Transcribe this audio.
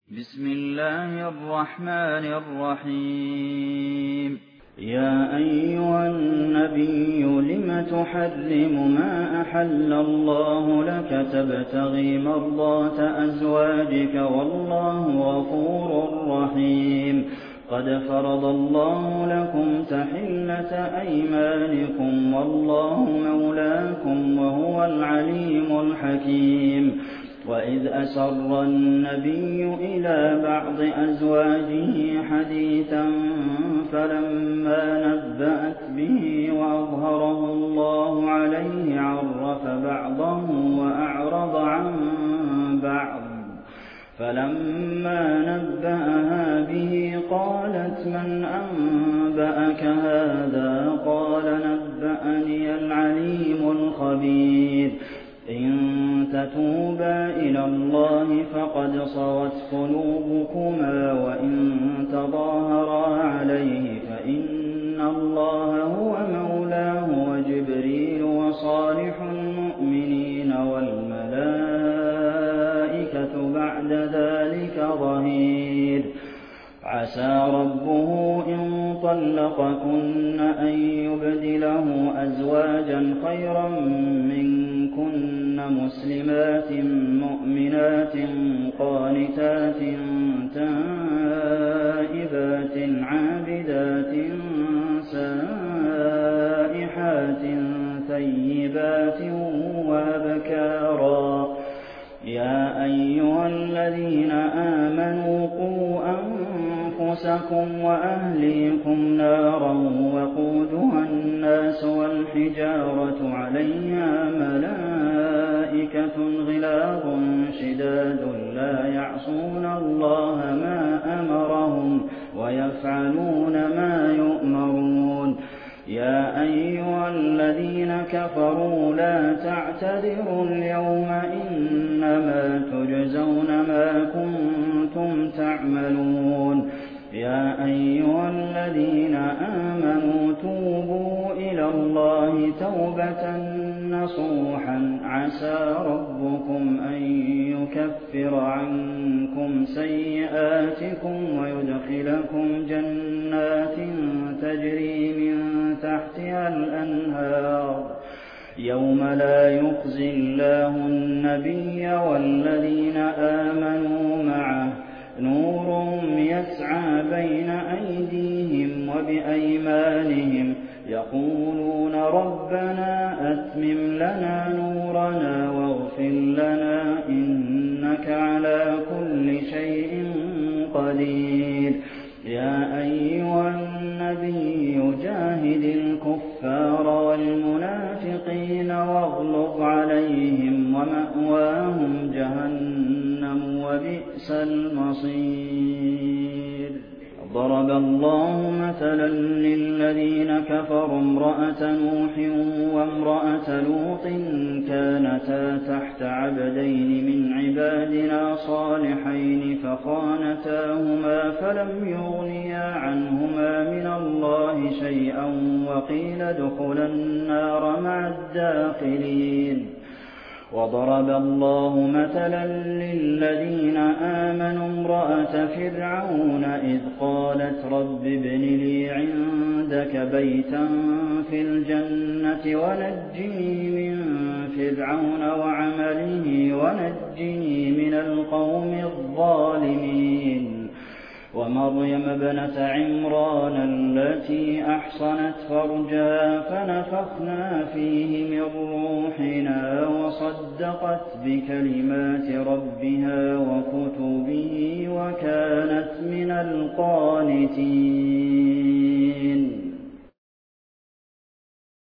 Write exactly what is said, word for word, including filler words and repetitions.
بسم الله الرحمن الرحيم يا أيها النبي لم تحرم ما أحل الله لك تبتغي مرضات أزواجك والله غفور رحيم قد فرض الله لكم تحلة أيمانكم والله مولاكم وهو العليم الحكيم وإذ أسر النبي إلى بعض أزواجه حديثا فلما نبأت به وأظهره الله عليه عرف بعضه وأعرض عن بعض فلما نبأها به قالت من أنبأك هذا قال نبأني العليم الخبير إن تتوبا إلى الله فقد صغت قلوبكما وإن تظاهرا عليه فإن الله هو مولاه وجبريل وصالح المؤمنين والملائكة بعد ذلك ظهير عسى ربه إن طلقكن أن يبدله أزواجا خيرا منكن مسلمات مؤمنات قانتات تائبات عابدات سائحات ثيبات وأبكارا يا أيها الذين آمنوا قوا أنفسكم وأهليكم نارا وقودها الناس والحجارة عليها ملائكة غلاظ شداد لا يعصون الله ما أمرهم ويفعلون ما يؤمرون يا أيها الذين كفروا لا تعتذروا اليوم إنما تجزون ما كنتم تعملون يا أيها الذين آمنوا توبوا إلى الله توبة نصوحا عسى ربكم أن يكفر عنكم سيئاتكم ويدخلكم جنات تجري من تحتها الأنهار يوم لا يخزي الله النبي والذين آمنوا معه نورهم يسعى بين أيديهم وبأيمانهم يقولون ربنا أتمم لنا نورنا واغفر لنا إنك على كل شيء قدير يا أيها النبي جاهد الكفار والمنافقين واغلظ عليهم ومأواهم جهنم وبئس المصير ضرب الله مثلا للذين كفروا امرأة نوح وامرأة لوط كانتا تحت عبدين من عبادنا صالحين فخانتاهما فلم يغنيا عنهما من الله شيئا وقيل ادخلا النار مع الداخلين وضرب الله مثلا للذين آمنوا امرأة فرعون إذ قالت رب ابن لي عندك بيتا في الجنة ونجني من فرعون وعمله ونجني من القوم الظالمين ومريم ابنة عمران التي أحصنت فرجها فنفخنا فيه من روحنا وصدقت بكلمات ربها وكتبه وكانت من القانتين